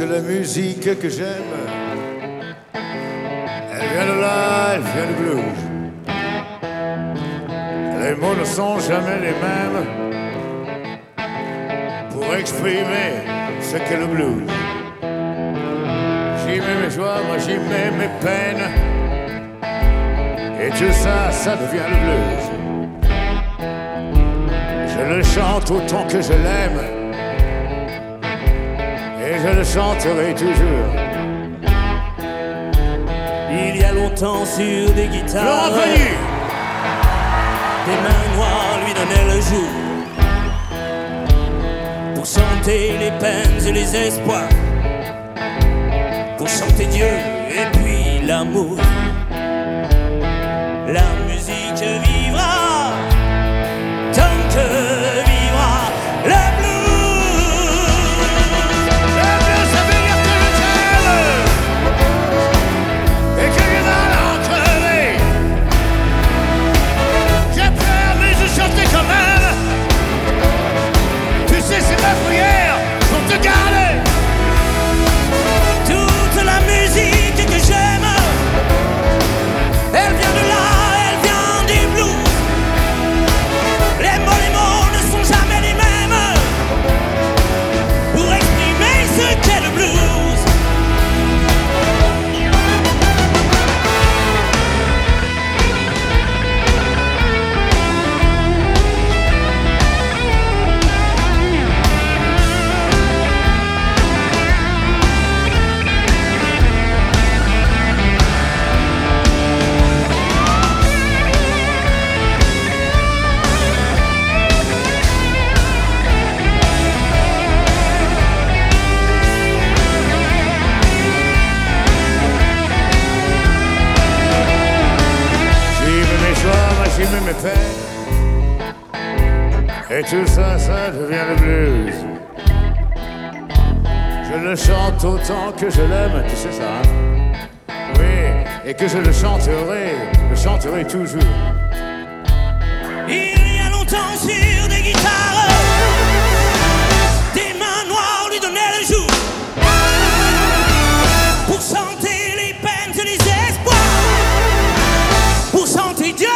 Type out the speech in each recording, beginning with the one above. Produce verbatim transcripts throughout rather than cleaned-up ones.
la musique que j'aime, elle vient de là, elle vient du blues. Les mots ne sont jamais les mêmes pour exprimer ce qu'est le blues. J'y mets mes joies, moi j'y mets mes peines, et tout ça, ça devient le blues. Je le chante autant que je l'aime, et je le chanterai toujours. Il y a longtemps sur des guitares, Laurent Pagny, des mains noires lui donnaient le jour pour chanter les peines et les espoirs, pour chanter Dieu et puis l'amour. La musique vivra tant que vivra le blues. le blues ça veut dire que je t'aime et que j'ai mal à en crever. J'ai peur mais je chantais quand même. Tu sais c'est ma prière pour te garder. Toute la musique que j'aime, elle vient de là, elle vient du blues. Les mots, les mots ne sont jamais les mêmes pour exprimer ce qu'est le blues. J'y mets mes peines, et tout ça, ça devient le blues. Je le chante autant que je l'aime, tu sais ça, hein? Oui, et que je le chanterai, le chanterai toujours. Il y a longtemps sur des guitares, des mains noires lui donnaient le jour pour chanter les peines et les espoirs, pour chanter Dieu.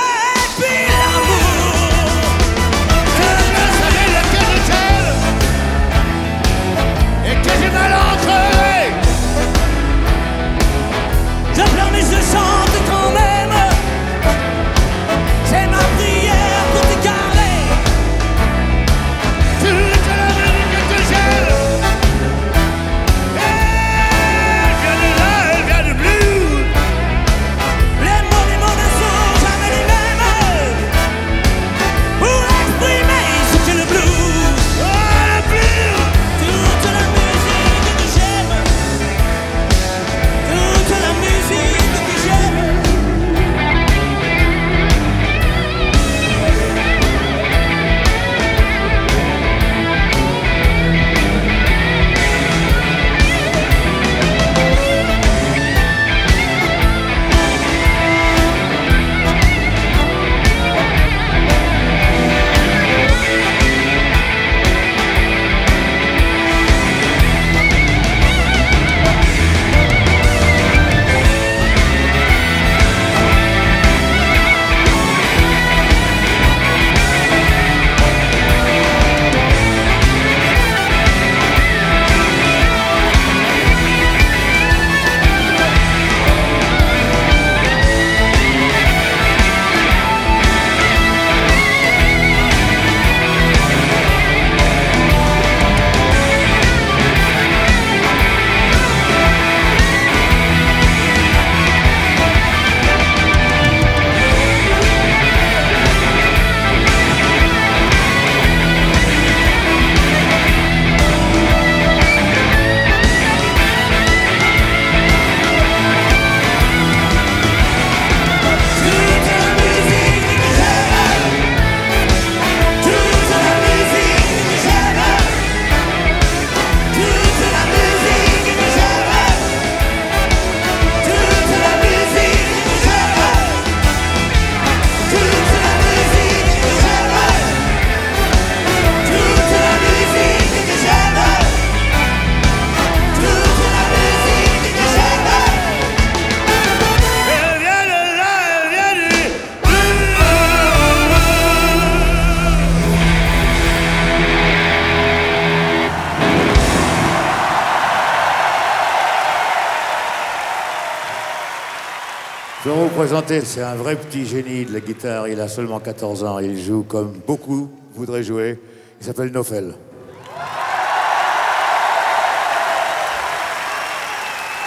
vais vous présenter, c'est un vrai petit génie de la guitare. Il a seulement quatorze ans. Il joue comme beaucoup voudraient jouer. Il s'appelle Nofel.